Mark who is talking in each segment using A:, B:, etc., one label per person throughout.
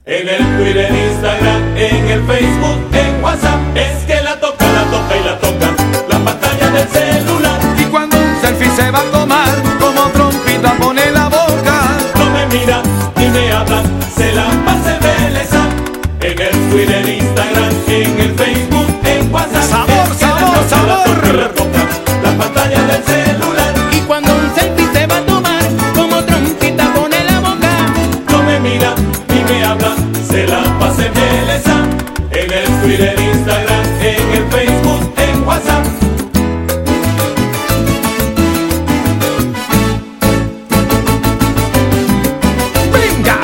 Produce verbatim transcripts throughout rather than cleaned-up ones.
A: En el Twitter, en Instagram, en el Facebook, en WhatsApp. Es que la toca, la toca y la toca la pantalla del celular.
B: Y cuando un selfie se va a tomar, como trompita pone la boca.
A: No me mira ni me habla, se la pasa en belleza. En el Twitter, en Instagram, en el Facebook, en WhatsApp.
B: Sabor,
A: es que
B: sabor,
A: la toca,
B: sabor.
A: la toca y la toca la pantalla del celular.
C: Y cuando un selfie se va a tomar, como trompita pone la boca.
A: No me mira ni me habla, se la pasa en belleza. En el Twitter, Instagram, en el Facebook, en WhatsApp.
B: ¡Venga!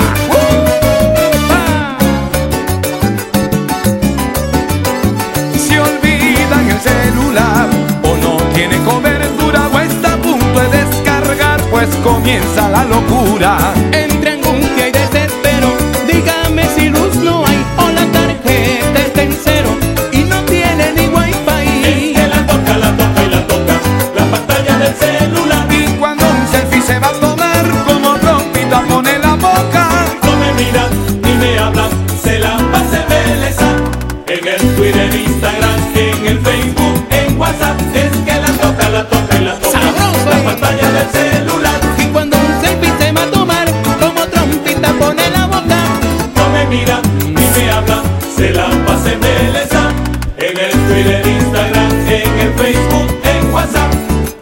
B: Se olvidan el celular o no tiene cobertura o está a punto de descargar, pues comienza la locura.
C: Entre angustia y desespero, dígame si luz no hay o la tarjeta está en cero y no tiene ni wifi.
A: Es que la toca, la toca y la toca la pantalla del celular.
B: Y cuando un selfie se va a tomar, como trompita pone la boca.
A: No me mira ni me habla, se la pasa en belleza. En el Twitter, Instagram, en el Facebook, en WhatsApp. Es que la toca, la toca y la toca
C: Sabroso,
A: la
C: eh.
A: pantalla del celular.
C: Y cuando un selfie se va a tomar, como trompita pone la boca.
A: No me mira ni me habla, se la pasa en belleza. En el Twitter, Instagram, en el Facebook, en WhatsApp.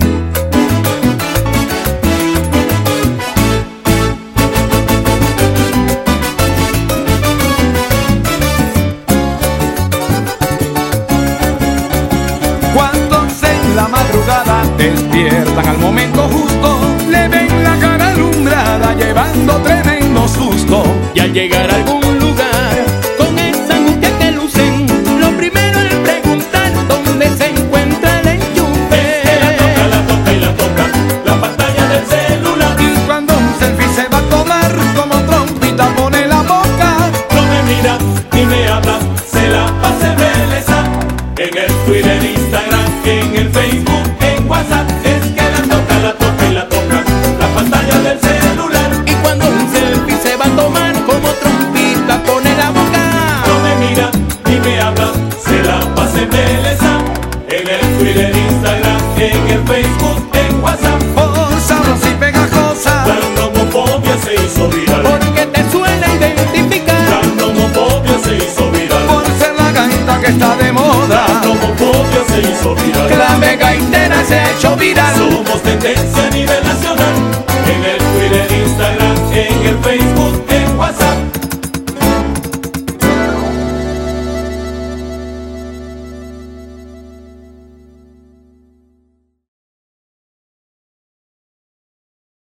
B: ¿Cuántos en la madrugada despiertan al momento justo? Le ven la cara alumbrada llevando tremendo susto.
C: Y al llegar a algún lugar, con esa angustia que lucen, lo primero es preguntar dónde se encuentra el enchufe.
A: Es que la toca, la toca y la toca la pantalla del celular.
B: Y cuando un selfie se va a tomar, como trompita pone la boca.
A: No me mira ni me habla, se la pasa en belleza. En el Twitter, Instagram, en el Facebook, en WhatsApp. Es que la toca, la toca y la toca la pantalla del celular.
C: Y cuando un selfie se va a tomar, como trompita pone la boca.
A: No me mira ni me habla, se la pasa en belleza. En el Twitter, Instagram, en el Facebook, en WhatsApp.
B: Oh, sabrosa y pegajosa.
A: La nomofobia se hizo viral.
C: Porque te suele identificar.
A: La nomofobia se hizo viral.
B: Por ser la gaita que está de moda.
A: La nomofobia se hizo viral.
B: Que la mega entera se ha hecho viral.
A: Somos tendencia a nivel nacional. En el Twitter, Instagram, en el Facebook.